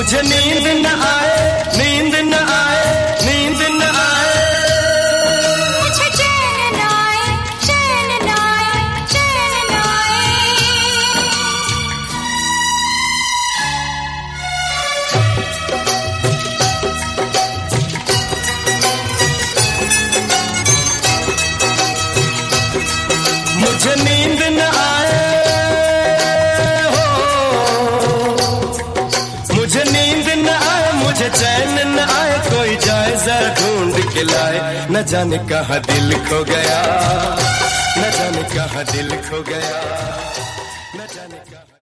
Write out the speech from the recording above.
मुझे नींद न आए, नींद न आए, नींद न आए, मुझे चैन न आए, चैन न आए, चैन न आए। मुझे नींद न आए, मुझे नींद न आए, मुझे चैन न आए, कोई जायजा ढूंढ के लाए। न जाने कहाँ दिल खो गया, न जाने कहाँ दिल खो गया।